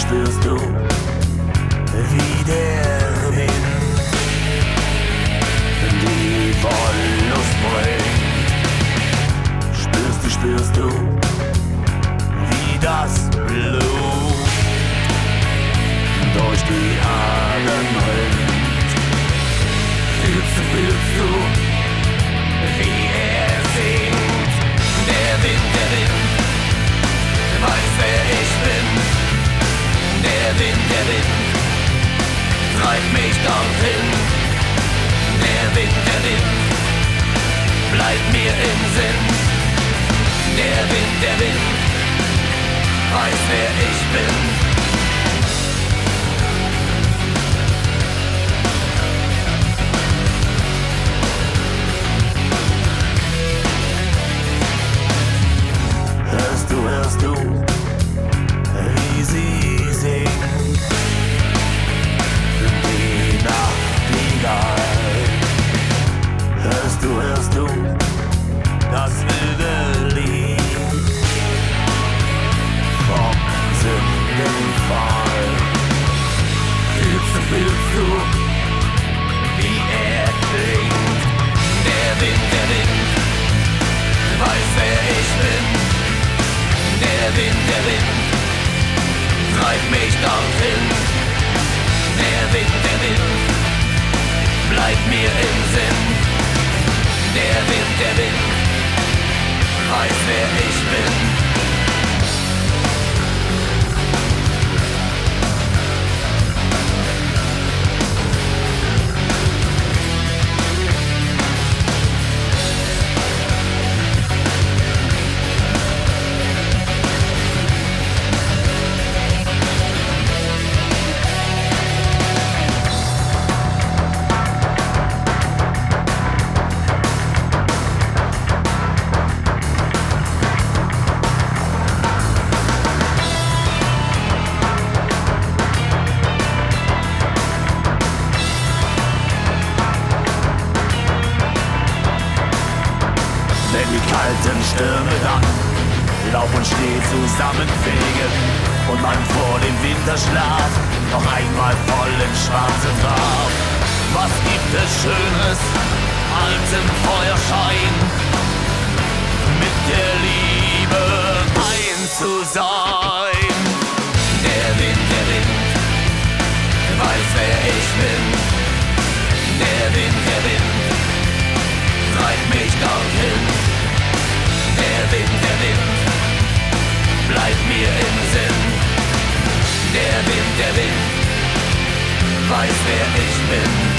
spürst du, wie der Wind die Wollust bringt. Spürst du, wie das Blut durch die Adern rinnt. Fühlst du, wie er singt. Der Wind, weiß wer ich bin. Der Wind, treibt mich dorthin. Der Wind, bleibt mir im Sinn. Der Wind, weiß wer ich bin. Hörst du, wie sie singt, die Nachtigall. Hörst du, das wilde Lied vom Sündenfall. Fühlst du, wie er klingt. Der Wind, weiß wer ich bin. Der Wind, treibt mich dorthin. Der Wind, bleibt mir im Sinn. Der Wind, weiß wer ich bin. Wenn die kalten Stürme dann Laub und Schnee zusammenfegen und man vor dem Winterschlaf noch einmal voll ins Schwarze traf. Was gibt es Schönes als im Feuerschein mit der Liebe eins zu sein? Der Wind, weiß wer ich bin. Der Wind, treibt mich dorthin. Der Wind, bleibt mir im Sinn. Der Wind, weiß wer ich bin.